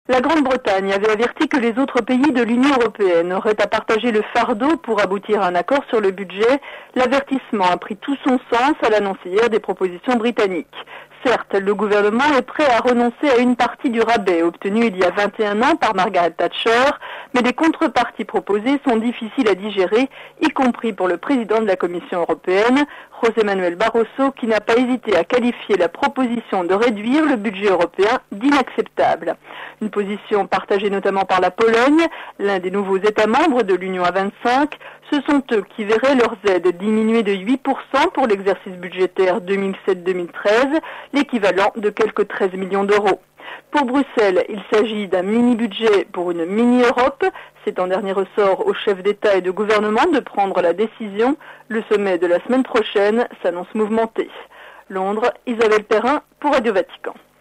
La Grande-Bretagne avait averti que les autres pays de l'Union européenne auraient à partager le fardeau pour aboutir à un accord sur le budget. L'avertissement a pris tout son sens à l'annonce hier des propositions britanniques. Certes, le gouvernement est prêt à renoncer à une partie du rabais obtenu il y a 21 ans par Margaret Thatcher, mais les contreparties proposées sont difficiles à digérer, y compris pour le président de la Commission européenne, José Manuel Barroso, qui n'a pas hésité à qualifier la proposition de réduire le budget européen d'inacceptable. Une position partagée notamment par la Pologne, l'un des nouveaux États membres de l'Union à 25. Ce sont eux qui verraient leurs aides diminuer de 8% pour l'exercice budgétaire 2007-2013, l'équivalent de quelques 13 millions d'euros. Pour Bruxelles, il s'agit d'un mini-budget pour une mini-Europe. C'est en dernier ressort aux chefs d'État et de gouvernement de prendre la décision. Le sommet de la semaine prochaine s'annonce mouvementé. Londres, Isabelle Perrin pour Radio Vatican.